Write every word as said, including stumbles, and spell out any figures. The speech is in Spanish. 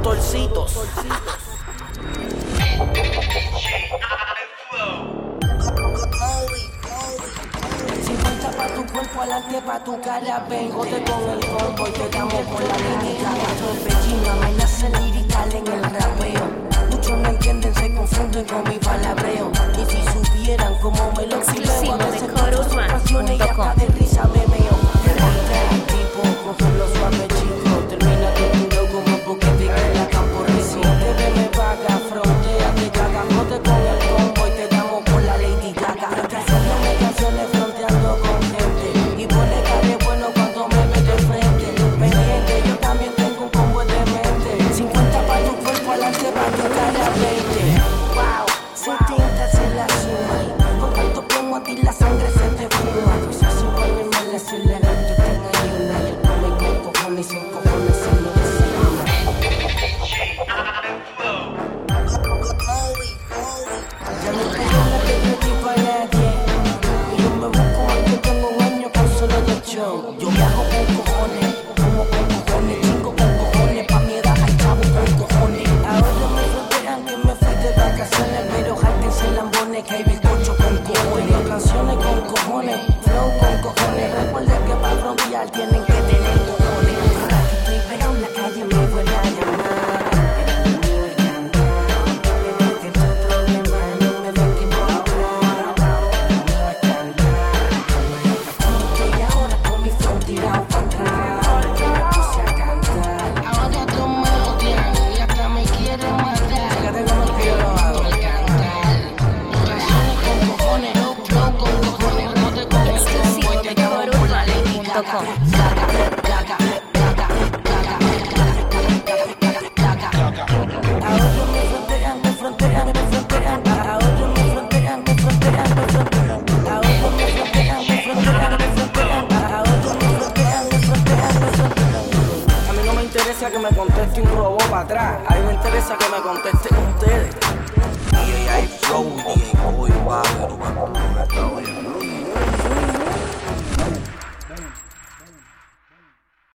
Torcitos. cincuenta pa' tu cuerpo, adelante pa' tu cara. Ven, jode con el combo y te damos por la clínica. Cuatro pechino, amenaza lirical en el rapeo. Muchos no entienden, se confunden con mi palabreo. Y si supieran cómo me lo Exclusivo a veces de paso sus pasiones y hasta de risa me meo. Tipo, cogerlo suave, chico. Termina conmigo como un boquete que la campo recién. Te ve, me paga, frontea, te caga. Jode con el combo y te damos por la Lady Gaga. Haciéndome canciones fronteando con gente. Y pone care bueno cuando me mete frente. Pendiente, yo también tengo un combo de mente. cincuenta pa' tu cuerpo, adelante pa' tu cara, veinte. Wow, setenta se la suma. Con tanto plomo a ti la sangre se te fuma. Pues así con el mal acelerante tengo ahí una. Y el come con cojones sin cojones sin lo que se llama. Ya no tengo la que yo estoy pa' nadie. Y yo me busco más que tengo un año con solo de show. Yo viajo con cojones, como con cojones, chingo con cojones. Pa' mi edad hay chavo con cojones. Ahora me rodean que me fui de vacaciones, pero jáltense lambones que hay bizcocho con cojones. Canciones con cojones, flow con cojones. Recuerden que para frontear tienen que tener cojones. Ahora que estoy pegado en la calle me vuelve a llamar. Que me conteste un robot para atrás. A mí me interesa que me contesten ustedes.